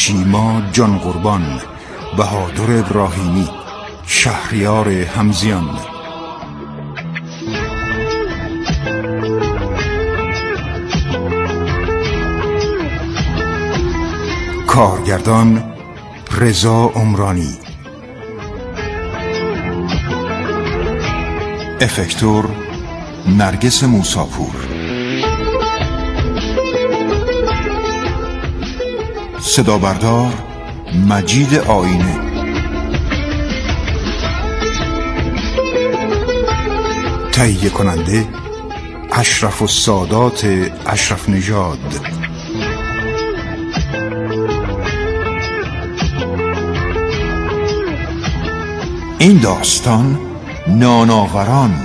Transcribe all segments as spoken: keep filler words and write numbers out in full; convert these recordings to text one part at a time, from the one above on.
شیما جان قربان، بهادر ابراهیمی، شهریار همزیان. کارگردان رضا عمرانی، افکتور نرگس موساپور، صدا بردار مجید آینه، تهیه کننده اشرف السادات اشرف نژاد. این داستان ناناوران.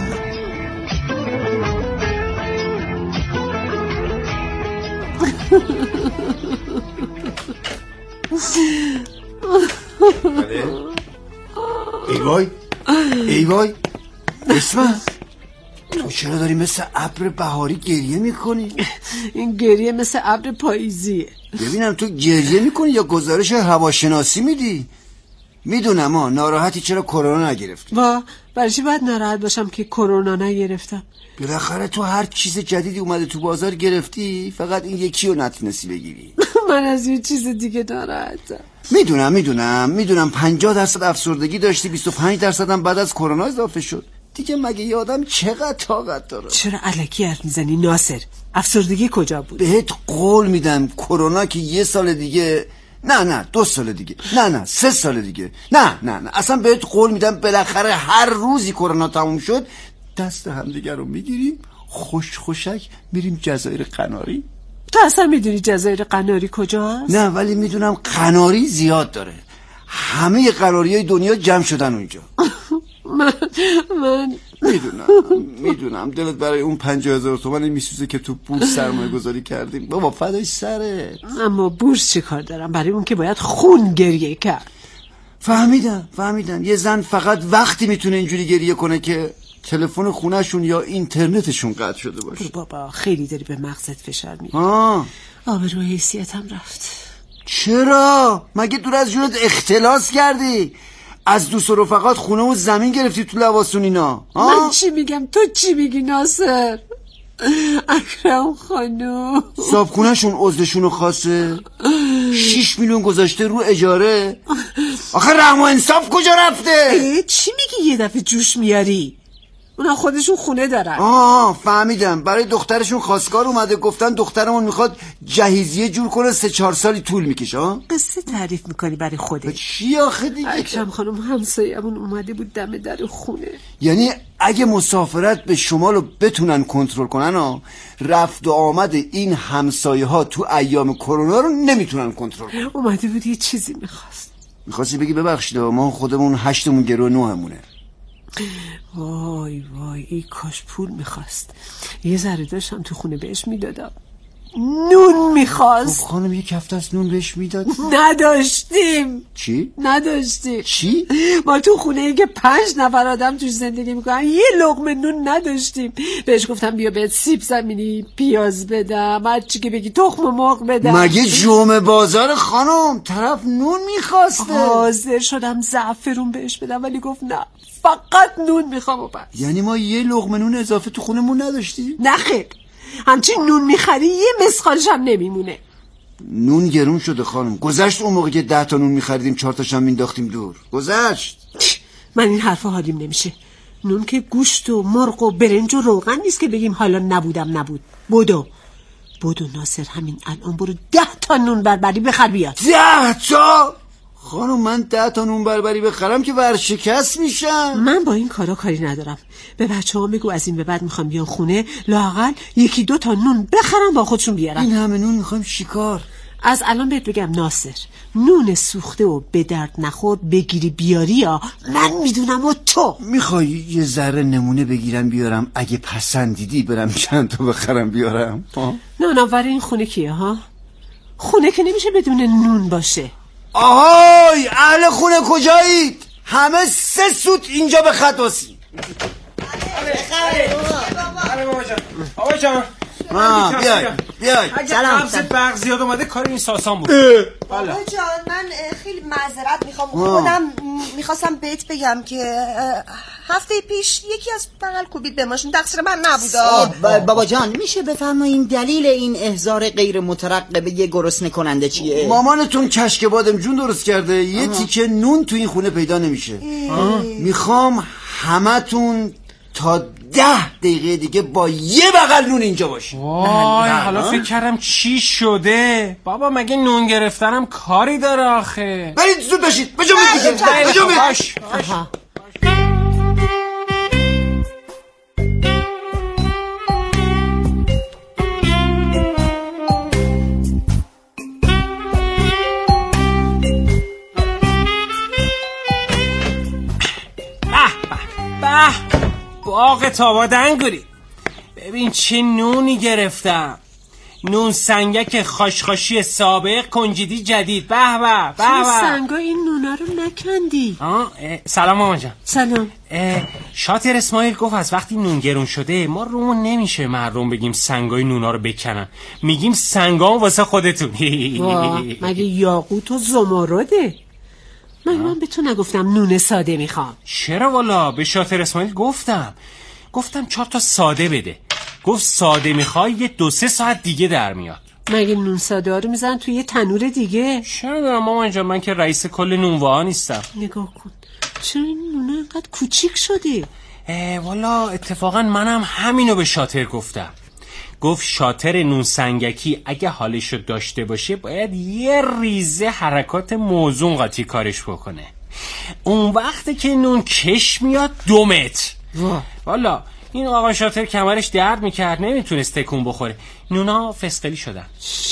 ای وای ای وای اسما، تو چرا داری مثل ابر بهاری گریه میکنی؟ این گریه مثل ابر پاییزیه. ببینم تو گریه میکنی یا گزارش هواشناسی میدی؟ میدونم ها ناراحتی چرا کرونا نگرفتی. وا برای چی باید ناراحت باشم که کرونا نگرفتم؟ بالاخره تو هر چیز جدیدی اومده تو بازار گرفتی، فقط این یکی رو نتونستی بگیری. من از یه چیز دیگه ناراحتم. میدونم میدونم میدونم پنجاه درصد افسردگی داشتی، بیست و پنج درصد هم بعد از کرونا اضافه شد. دیگه مگه یه آدم چقدر طاقت داره؟ چرا الکی حرف میزنی ناصر؟ افسردگی کجا بود؟ بهت قول میدم کرونا که یه سال دیگه، نه نه دو سال دیگه، نه نه سه سال دیگه، نه نه نه اصلا بهت قول میدم بالاخره هر روزی کرونا تموم شد دست همدیگه رو میگیریم خوش خوشک میریم جزایر قناری. تو اصلا میدونی جزایر قناری کجاست؟ نه ولی میدونم قناری زیاد داره، همه قناری های دنیا جمع شدن اونجا. من من میدونم میدونم دلت برای اون پنجاه هزار تومن میسوزه که تو بورس سرمایه گذاری کردیم. بابا فدای سره. اما بورس چی کار دارم؟ برای اون که باید خون گریه کرد. فهمیدم فهمیدم یه زن فقط وقتی میتونه اینجوری گریه کنه که تلفن خونهشون یا اینترنتشون قطع شده باشه. بابا خیلی داری به مغزت فشار میاری. آه آبروی حیثیتم رفت. چرا؟ مگه دور از جونت اختلاس کردی؟ از دوست و رفقات خونه و زمین گرفتی تو لباسون اینا. من چی میگم تو چی میگی ناصر؟ اکرم خانوم صابخونهشون عضلشونو خاصه، شیش میلیون گذاشته رو اجاره. آخه رحم و انصاف کجا رفته؟ چی میگی یه دفعه جوش میاری؟ اونا خودشون خونه دارن. آه فهمیدم برای دخترشون خواستگار اومده، گفتن دخترمون میخواد جهیزیه جور کنه، سه چهار سالی طول میکشه. قصه تعریف میکنی برای خودت؟ چی آخه دیگه؟ اکرم خانم همسایه‌مون اومده بود دم در خونه. یعنی اگه مسافرت به شمال رو بتونن کنترل کنن ها، رفت و آمد این همسایه ها تو ایام کرونا رو نمیتونن کنترل کنن. اومده بود یه چیزی میخواست. میخواستی بگی ببخشید ما خودمون هشتمون گرو نوهمونه. وای وای ای کاش پول میخواست، یه ذره داشتم تو خونه بهش میدادم. نون میخواست. خانم یه کفت از نون بهش میداد؟ نداشتیم. چی؟ نداشتیم. چی؟ ما تو خونه ای که پنج نفر آدم توش زندگی میکنن یه لقمه نون نداشتیم. بهش گفتم بیا بهت سیب زمینی پیاز بدم، هر چی که بگی تخم مرغ بدم. مگه جمعه بازار خانم؟ طرف نون میخواسته. حاضر شدم زعفرون بهش بدم ولی گفت نه فقط نون میخوام و بس. یعنی ما یه لقمه نون اضافه تو خونمون نداشتیم؟ نه خیر، همچین نون میخری یه مسخالش هم نمیمونه. نون گرون شده خانم. گذشت اون موقع که ده تا نون میخریدیم چهار تاش هم مینداختیم دور. گذشت. من این حرفا حالیم نمیشه. نون که گوشت و مرغ و برنج و روغن نیست که بگیم حالا نبودم نبود. بدو بدو ناصر همین الان برو ده تا نون بربری بخر بیاد. ده تا؟ خانم من ده تا نون بربری بخرم که ورشکست میشم. من با این کارا کاری ندارم. به بچه ها بگو از این به بعد میخوام بیان خونه لااقل یکی دو تا نون بخرم با خودشون بیارم. این همه نون میخوام شکار؟ از الان بهت بگم ناصر، نون سوخته و به درد نخورد بگیری بیاری یا من میدونم و تو میخوای یه ذره نمونه بگیرم بیارم؟ اگه پسندیدی برم چند تا بخرم بیارم. نه ناور این خونه کیه ها؟ خونه که نمیشه بدون نون باشه. آهای اهل خونه کجایید؟ همه سه سوت اینجا به خط باسید. بخره بخره بابا جان. آقا جان ها بیای بیای. اگه قبض برق زیاد اومده کار این ساسان بود. بابا جان من خیلی معذرت میخوام. خودم میخواستم بهت بگم که هفته پیش یکی از بغل کوبید به ماشین، تقصیر من نبوده. بابا جان میشه بفرمایین دلیل این احضار غیر مترقبه یه گرسنه کننده چیه؟ مامانتون کشک بادم جون درست کرده، یه تیکه نون تو این خونه پیدا نمیشه. میخوام همتون تا ده دقیقه دیگه با یه بغل نون اینجا باشی. وای حالا فکر کردم چی شده. بابا مگه نون گرفتنم کاری داره آخه. برید زود بشید بجنبید دیگه بجنبید. باغ تابا دنگوری، ببین چه نونی گرفتم. نون سنگک خاشخاشی سابق، کنجدی جدید. به به به به. سنگا این نونا رو نکندی؟ سلام مامان جان. سلام. شاطر اسماعیل گفت از وقتی نون گرون شده ما رومون نمیشه مردم بگیم سنگای نونا رو بکنن، میگیم سنگا واسه خودتون. مگه یاقوت و زمرده؟ من من به تو نگفتم نون ساده میخوام؟ چرا والا؟ به شاطر اسماعیل گفتم گفتم چهار تا ساده بده. گفت ساده میخوای یه دو سه ساعت دیگه در میاد. مگه نون ساده ها رو میزنن توی یه تنور دیگه؟ چرا دارم مامان جان، من که رئیس کل نونوا نیستم. نگاه کن چرا این نونه اینقدر کوچیک شده؟ والا اتفاقا منم همینو به شاطر گفتم. گفت شاطر نون سنگکی اگه حالشو داشته باشه باید یه ریزه حرکات موزون قاطی کارش بکنه. اون وقتی که نون کش میاد دو متر. والا این آقا شاطر کمرش درد میکرد، نمیتونست تکون بخوره. نونا فسقلی شدن.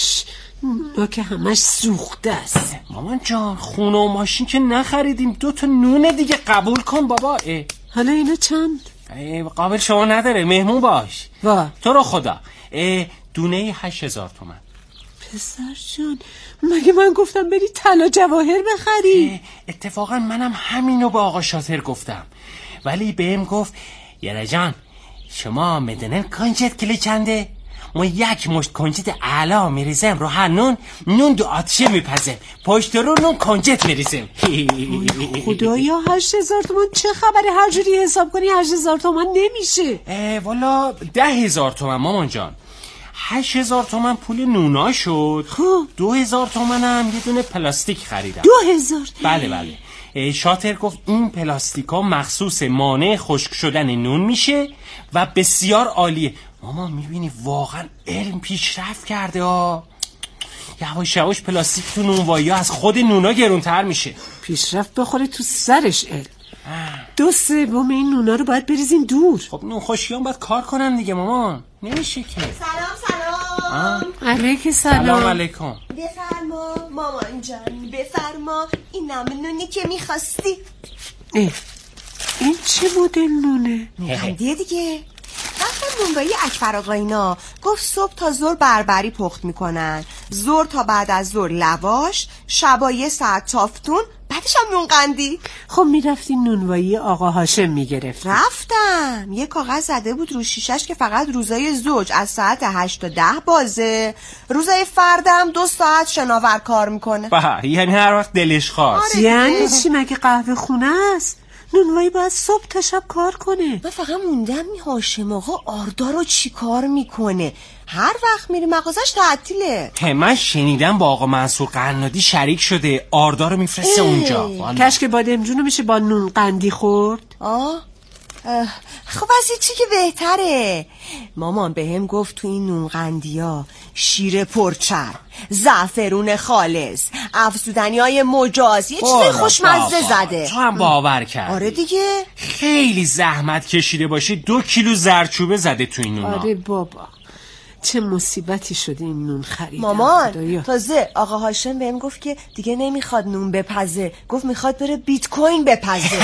نونا که همش سوخته است. مامان جان خونه و ماشین که نخریدیم، دو تا نون دیگه قبول کن بابا. اه. حالا اینا چند؟ قابل شما نداره، مهمون باش. وا تو رو خدا دونه هشت هزار تومن. پسر جان مگه من گفتم بری طلا جواهر بخری؟ اتفاقا منم همینو به آقا شاطر گفتم، ولی بهم گفت یاره جان شما میدونن کنجد کلی چنده؟ ما یک مشت کنجد اعلا میریزم رو هر نون، نون دو آتشه میپزم، پشت رو نون کنجد میریزم. خدایا هشت هزار تومن چه خبره؟ هر جوری حساب کنی هشت هزار تومن نمیشه. والا ده هزار تومن مامان جان. هشت هزار تومن پول نونا شد، دو هزار تومن هم یه دونه پلاستیک خریدم. دو هزار؟ بله بله. شاطر گفت این پلاستیکا مخصوص مانع خشک شدن نون میشه و بسیار عالیه. ماما میبینی واقعا علم پیشرفت کرده ها. یواش یواش پلاستیک تو نونوایی از خود نونا گرونتر میشه. پیشرفت بخوره تو سرش علم. دو سوم این نونا رو باید بریزیم دور. خب نون خشکیان باید کار کنن دیگه مامان، نمیشه که. سلام سلام. علیک سلام. سلام علیکم. بفرما مامان جان بفرما، این نام نونی که میخواستی. این چه مدل نونه؟ نونگندیه دیگه. رفتم نونوایی اکبر آقاینا، گفت صبح تا ظهر بربری پخت میکنن، ظهر تا بعد از ظهر لواش، شبا یه ساعت تافتون، بعدش هم نونقندی. خب میرفتی نونوایی آقا هاشم میگرفتی؟ رفتم، یه کاغذ زده بود رو شیشش که فقط روزای زوج از ساعت هشت تا ده بازه، روزای فردم دو ساعت شناور کار میکنه. با یعنی هر وقت دلش خواست. آره یعنی چی؟ مگه قهوه خونه است؟ نونوایی باید صبح تا شب کار کنه. من فقط موندم این هاشم آقا آردا رو چی کار میکنه؟ هر وقت میری مغازش تعطیله. من شنیدم با آقا منصور قنادی شریک شده، آردا رو میفرسته اونجا. کشک بادمجون رو میشه با نون قندی خورد؟ آه خب از چی که بهتره. مامان به هم گفت تو این نونقندی ها شیر پرچر، زعفرون خالص، افزودنی های مجاز، یه چیز خوشمزه زده. تو هم باور کرد. آره دیگه خیلی زحمت کشیده باشه دو کیلو زردچوبه زده تو این نونا. آره بابا چه مصیبتی شده این نون خریدن. مامان خدایا. تازه آقا هاشم بهم گفت که دیگه نمیخواد نون بپزه، گفت میخواد بره بیت کوین بپزه.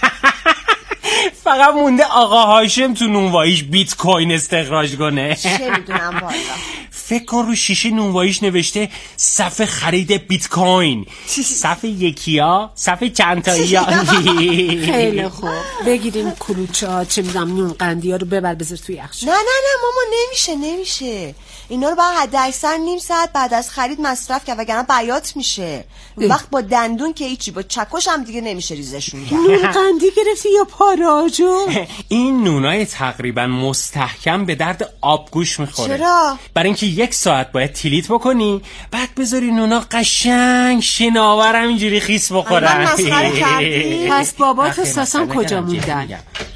فقط مونده آقا هاشم تو نونواییش بیت کوین استخراج کنه. چه میدونم والا. فکر کن رو شیشه نونواییش نوشته صف خرید بیت کوین، صف یکیا، صف چند تاییا. خیلی خوب، بگیریم کلوچه ها، چه میدونم نون قندی ها رو ببر بذار توی یخچال. نه نه نه ماما، نمیشه نمیشه، اینا رو باید حد اکثر نیم ساعت بعد از خرید مصرف کرد وگرنه بیات میشه. وقت با دندون که هیچی، با چکش هم دیگه نمیشه ریزشون کرد. نون قندی گرفتی یا پاراجو؟ این نونای تقریبا مستحکم به درد آبگوش میخوره. چرا؟ برای اینکه یک ساعت باید تیلیت بکنی، بعد بذاری نونا قشنگ شناور همینجوری خیس بخورن. من مسخره کردی؟ پس بابات و ساسان کجا موندن؟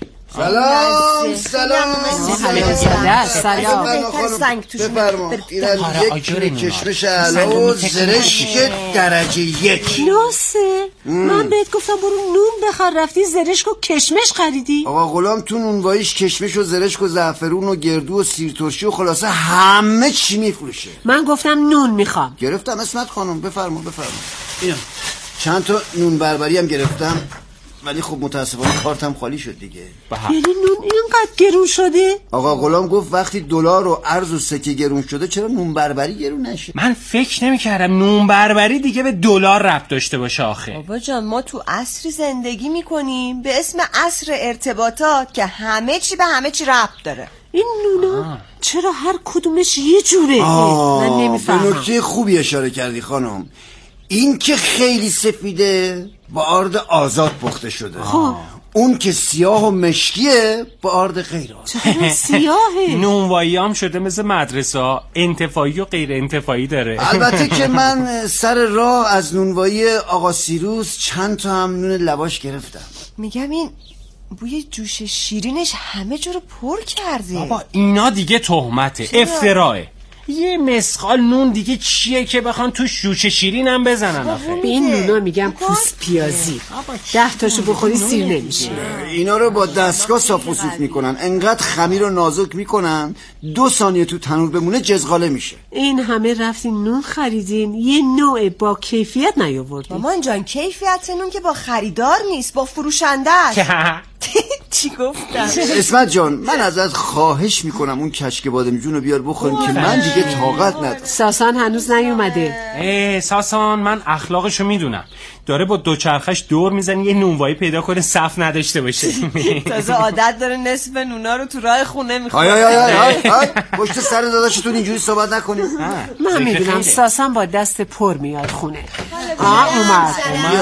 سلام سلام سلام سلام بفرما. اینم یک کیلو کشمش علا و زرشک درجه یک. ناصر من بهت گفتم برو نون بخر، رفتی زرشک و کشمش خریدی؟ آقا غلام تو نونواییش کشمش و زرشک و زعفرون و گردو و سیرترشی و خلاصه همه چی میفروشه. من گفتم نون میخوام. گرفتم اسمت خانم، بفرما بفرما. اینم چند تا نون بربری هم گرفتم، ولی خب متاسفانه کارتم خالی شد دیگه. یعنی نون اینقدر گرون شده؟ آقا غلام گفت وقتی دلار و ارز و سکه گرون شده چرا نون بربری گرون نشه؟ من فکر نمی‌کردم نون بربری دیگه به دلار ربط داشته باشه. آخه بابا جان ما تو عصری زندگی میکنیم به اسم عصر ارتباطات که همه چی به همه چی ربط داره. این نونا آه. چرا هر کدومش یه جوره؟ من نمیفهمم. به نکته خوبی اشاره کردی خانم. این که خیلی سفیده با آرد آزاد پخته شده. خب اون که سیاه و مشکیه با آرد غیر آزاد. چرا سیاهه؟ نونوایی هم شده مثل مدرسه ها، انتفاعی و غیر انتفاعی داره. البته که من سر راه از نونوایی آقا سیروس چند تا هم نون لواش گرفتم. میگم این بوی جوش شیرینش همه جا رو پر کرده. بابا اینا دیگه تهمته، افتراه. یه مسخال نون دیگه چیه که بخوان تو جوش شیرین هم بزنن؟ آخه به این نونا میگم پوست پیازی، ده تاشو بخوری سیر نمیشه. اینا رو با دستگاه صاف و سوت میکنن، انقدر خمیر و نازک میکنن دو ثانیه تو تنور بمونه جزغاله میشه. این همه رفتین نون خریدین، یه نوع با کیفیت نیاوردین. مامان جان کیفیت نون که با خریدار نیست، با فروشنده است. چی گفتم؟ اسمت جان من ازت خواهش میکنم اون کشک بادمجون رو بیار بخوریم که من دیگه طاقت ندارم. ساسان هنوز نیومده. ای ساسان من اخلاقشو میدونم، داره با دوچرخش دور میزنه یه نونوایی پیدا کنه صف نداشته باشه. تازه عادت داره نصف نونا رو تو راه خونه میخوره. آی آی آی آی پشت سر داداشتون اینجوری صحبت نکنید. من میدونم ساسان با دست پر میاد خونه. آه اومد.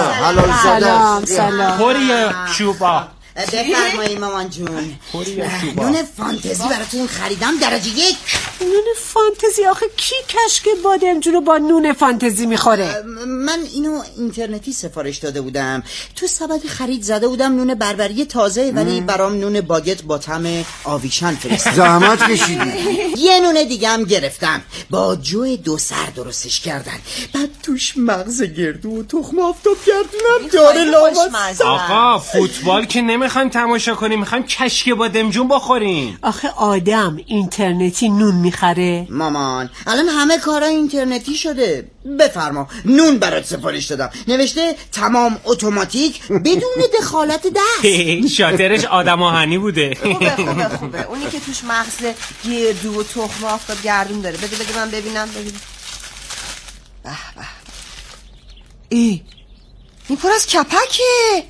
سلام سلام. پری یا چوبا؟ بفرمایی مامان جون. نون فانتزی براتون خریدم درجه یک. نون فانتزی؟ آخه کی کشک بادمجون رو با نون فانتزی میخوره؟ من اینو اینترنتی سفارش داده بودم، تو سبد خرید زده بودم نون بربری تازه، ولی برام نون باگت با طعم آویشن فرستاد. زحمت کشیدی. یه نون دیگه هم گرفتم با جو دو سر درستش کردن، بعد توش مغز گردو و تخم آفتاب گردونم داره لامصب. آقا فوتبال که نمیخوایم تماشا کنیم، میخوایم کشک بادمجون بخوریم. آخه آدم اینترنتی نون میخره؟ مامان الان همه کارا اینترنتی شده. بفرما نون برات سفارش دادم، نوشته تمام اتوماتیک بدون دخالت دست. شاترش آدم آهنی بوده. خوبه خوبه خوبه. اونی که توش مغز گردو و تخم آفتاب گردون داره. بده بده من ببینم ببینم. به به ای این پر از کپکه.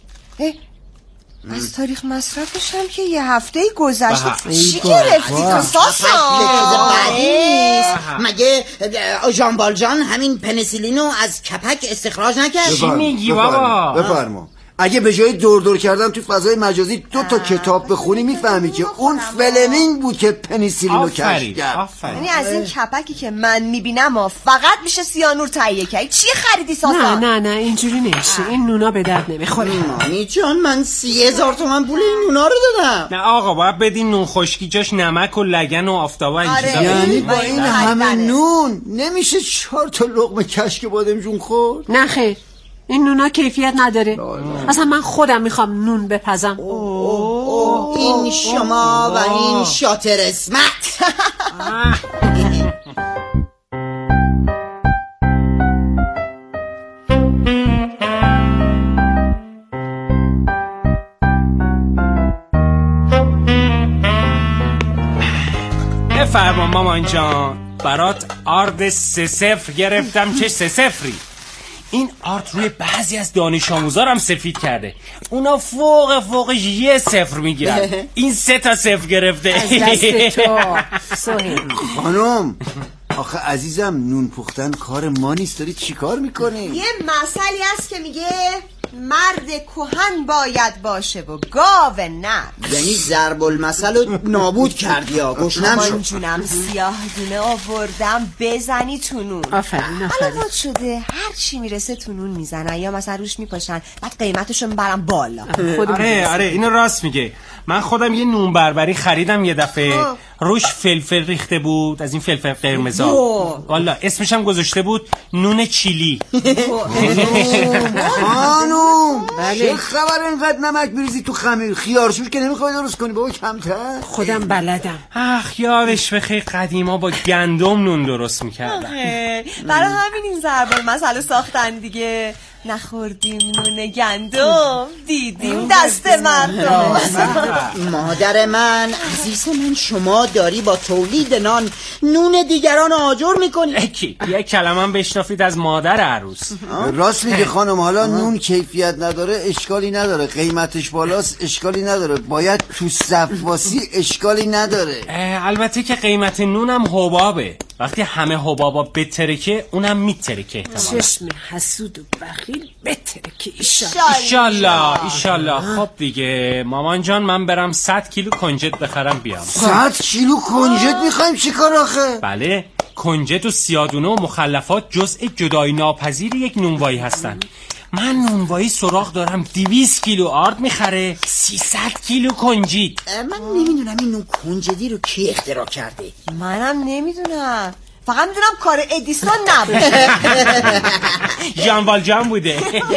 از تاریخ مصرفش هم که یه هفته گذشته. چی گرفتی تو ساسان؟ مگه ژان والژان همین پنیسیلینو از کپک استخراج نکرد؟ چی میگی بابا؟ بفرما. اگه به جای دور دور کردن تو فضای مجازی دو تا کتاب بخونی میفهمی که اون فلمینگ بود که پنیسیلینو کشف کرد. یعنی از این کپکی که من میبینم و فقط میشه سیانور تهیه کردی. چی خریدی ساسان؟ نه نه نه اینجوری نمیشه، این نونا به درد نمیخوره. مامی جان من سی هزار تومن پول این نونا رو دادم. نه آقا باید بدین نون خشکی جاش نمک و لگن و آفتابه اینجوری. آره یعنی با این همه نون نمیشه چهار تا لقمه کشک بادمجون خورد؟ نه خیر این نونا کیفیت نداره. اصلا من خودم میخوام نون بپزم. این شما و این شاطر اسمت. بفرما مامان جان. برات آرد سه صفر گرفتم. چه سه صفری؟ این آرد روی بعضی از دانش آموزا هم سفید کرده. اونا فوق فوقش یه صفر میگیرن. این سه تا صفر گرفته. از دست تو سهیل. خانم آخه عزیزم، نون پختن کار ما نیست. داری چی کار میکنی؟ یه مسئله هست که میگه مرد کهن باید باشه و گاو نه. یعنی ضرب المثل رو نابود کردی ها. گشنم شد. من جونم سیاه دونه آوردم بزنی تو نون. آفرین آفرین. الان شده هر چی میرسه تو نون میزنن یا مثلا روش میپاشن بعد قیمتشو میبرن بالا. آره آره اینو راست میگه. من خودم یه نون بربری خریدم یه دفعه. روش فلفل ریخته بود، از این فلفل قرمزا. والا اسمش هم گذاشته بود نون چیلی. خانوم چه خبر اینقدر نمک بریزی تو خمیر؟ خیارشور که نمیخوای درست کنی بابا کمتر؟ خودم بلدم. اخ یادش بخیر قدیما با گندم نون درست میکردن. برای همین این ضرب المثل ساختن دیگه. نخوردیم نون گندم دیدیم دست مردم. مادر من عزیز من، شما داری با تولید نان نون دیگران آجر میکنی. اکی یک کلمه هم بشنافید از مادر عروس. راست میگه خانم. حالا نون کیفیت نداره اشکالی نداره، قیمتش بالاست اشکالی نداره، باید تو صفواسی اشکالی نداره. البته که قیمت نونم حبابه. وقتی همه حبابا بترکه اونم میترکه. چشم حسود و بخیل بترکه. ایشالله ایشالله. خب دیگه مامان جان من برم صد کیلو کنجد بخرم بیام. صد کیلو کنجد میخوایم چیکار آخه؟ بله کنجد و سیادونه و مخلفات جزء جدایی ناپذیر یک نونوایی هستن. من نونوایی سراغ دارم دویست کیلو آرد میخره، سیصد کیلو کنجید. من نمیدونم این نون کنجدی رو کی اختراع کرده. منم نمیدونم، فقط میدونم کار ادیسون نبود. ژان والژان بوده.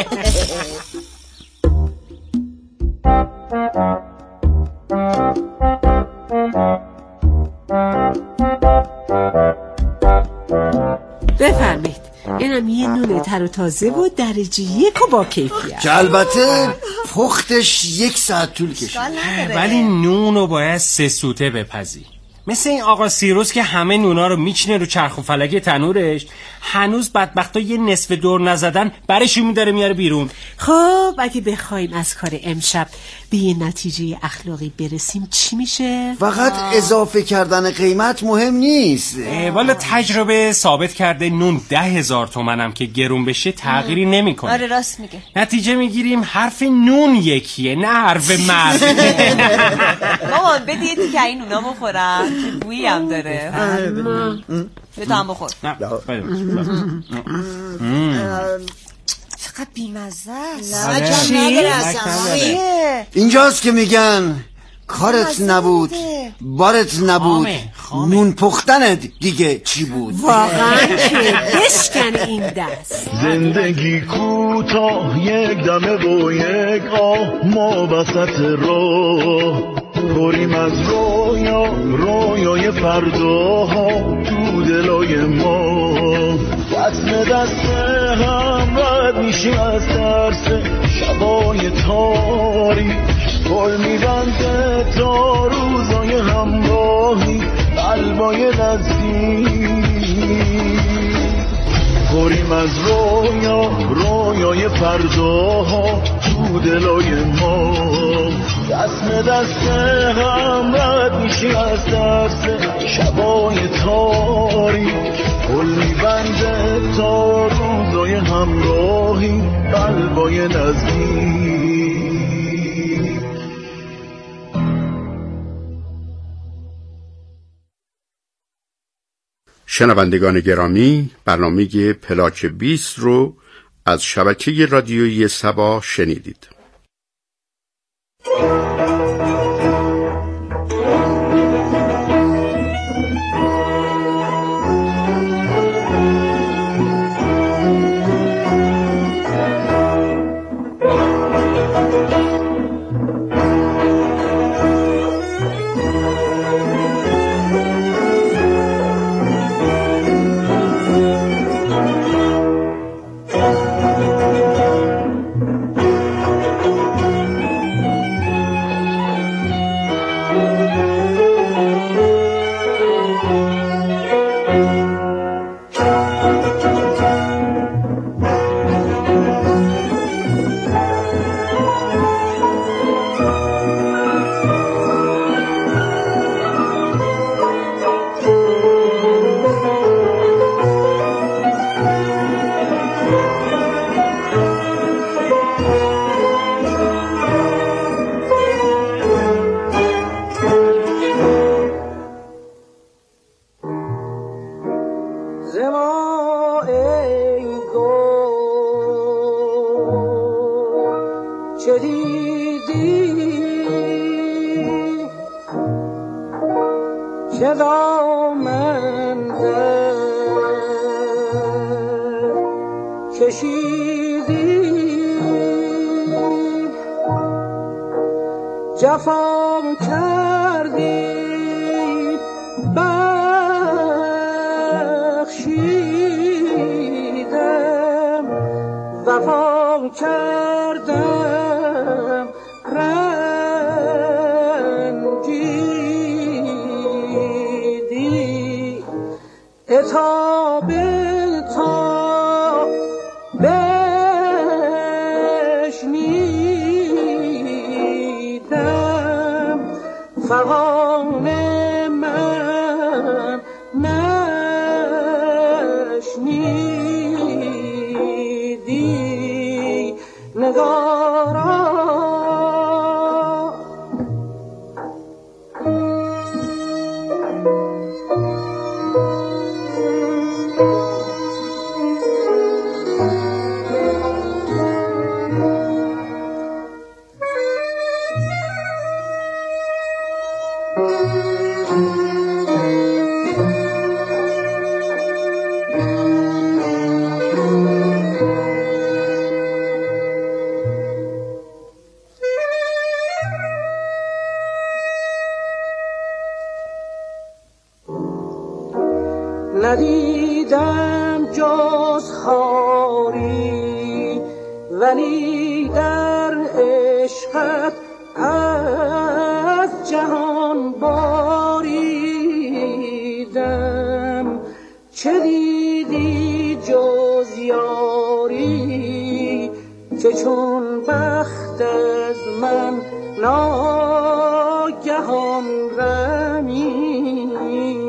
بفرمید. اینم یه نون تر و تازه و درجه یک و با کیفیت که البته پختش یک ساعت طول کشید، ولی نونو باید سه سوته بپزی. مثل این آقا سیروس که همه نونا رو میچنه رو چرخ و فلک تنورش، هنوز بدبختا یه نصف دور نزدن برشو میداره میاره بیرون. خب اگه بخوایم از کار امشب به یه نتیجه اخلاقی برسیم چی میشه؟ فقط آه. اضافه کردن قیمت مهم نیست. والا تجربه ثابت کرده نون ده هزار تومنم که گرون بشه تغییری نمی کنه. آره راست میگه. نتیجه میگیریم حرف نون یکیه نه حرف مرد. مامان بدید که این نونا بخورم که بویی هم داره. به تو هم بخور. چقدر بیمزه است. اینجاست که میگن کارت نبود بارت نبود، نون پختنت دیگه چی بود؟ واقعا که بشکن این دست. زندگی کوتاه یک دمه و یک آه، ما وسط راه بریم از رویا رویای فرداها تو دلای ما. وصل دست هم رد میشی از ترس شبای تاریک، گل میبنده تا روزای همراهی قلبای نزدیک. بریم از رویا رویای فرداها تو دلای ما. دست دست هم رد میشی از دست شبای تاریک، گل میبنده تا روزای همراهی قلبای نزدیک. شنوندگان گرامی، برنامه پلاک بیست رو از شبکه رادیویی سبا شنیدید. که دامن در کشیدی جفا کردی بخشیدم وفا کردم رنجیدی عتاب تا بشنیدم فغان من نشنیدی نگارا ندیدم جز خاری ولی در عشقت از جهان باریدم چه دیدی جز یاری که چون بخت از من ناگهان رمیدی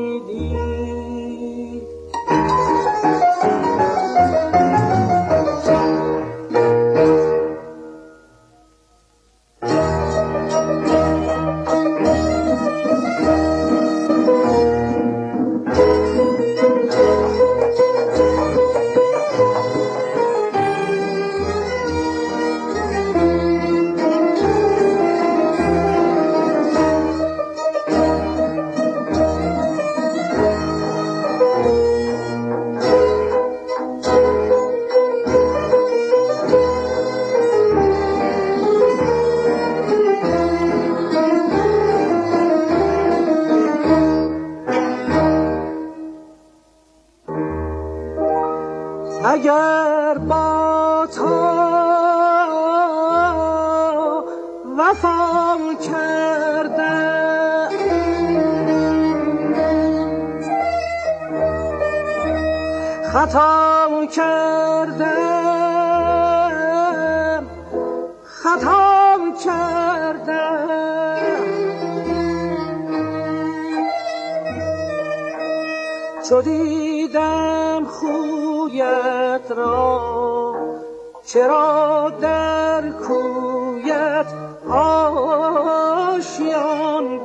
اگر با تو وفا کردم خطا کردم خطا کردم چو دیدم خویت را چرا در کویت آشیان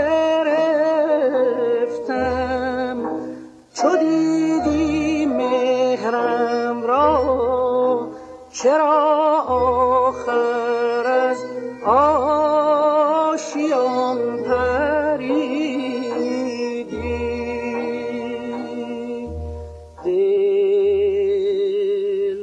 گرفتم چو دیدی مهرم را چرا آخر از آشیان پریدی دل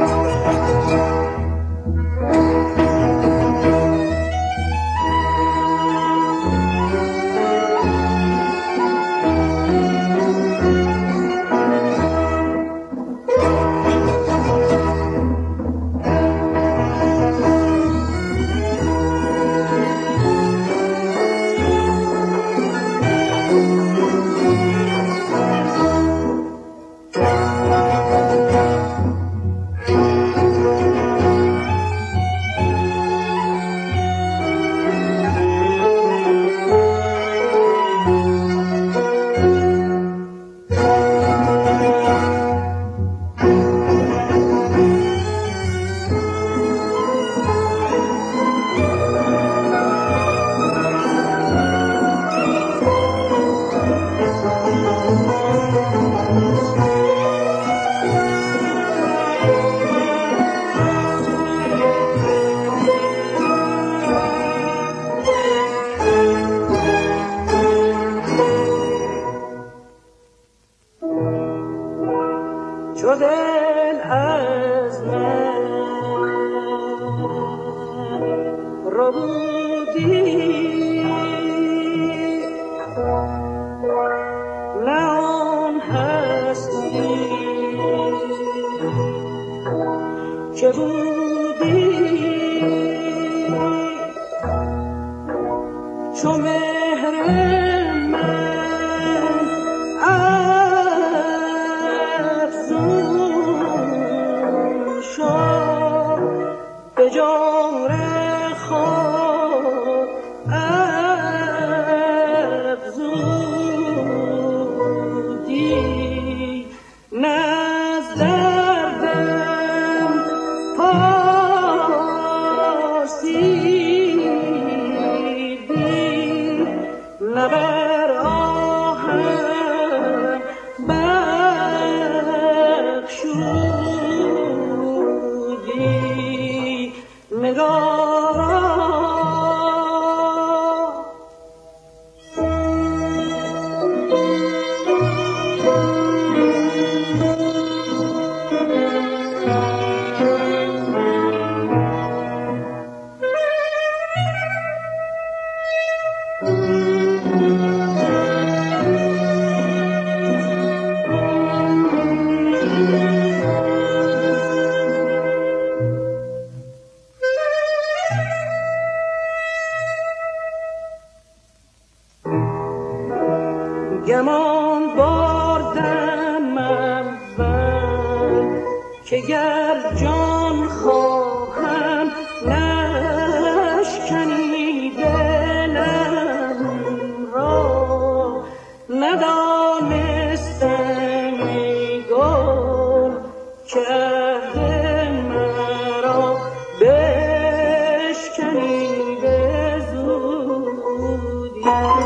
دارا ربودی نه آن هستی که بودی چو مهر من افزون شد به جور خود افزودی نه از دردم پرسیدی نه بر آهم بخشودی نگارا گمان بردم من که گر جان خواهم نشکنی دلم را ندانستم ای گل که عهد مرا بشکنی به زودی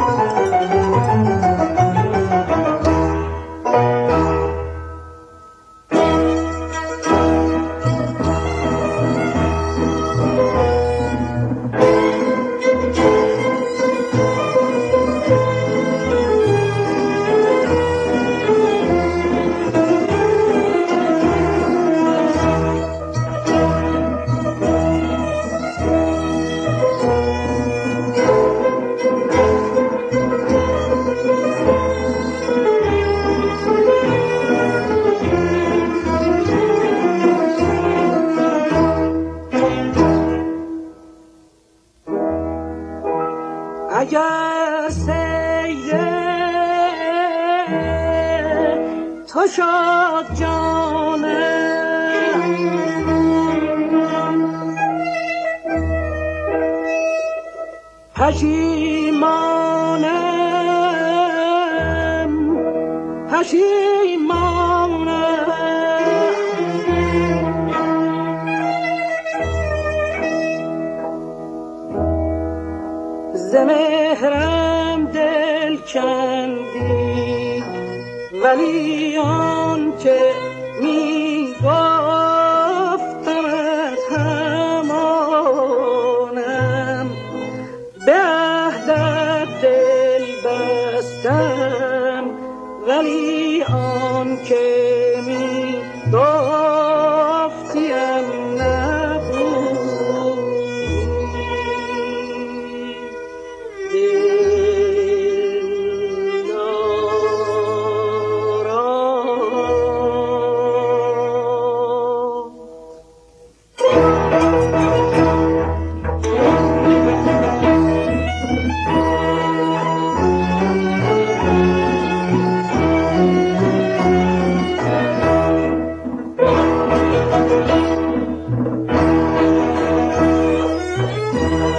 اگر سیر تو شد جانم پشیمانم پشیمانم ز مهرم دل کندی ولی آن که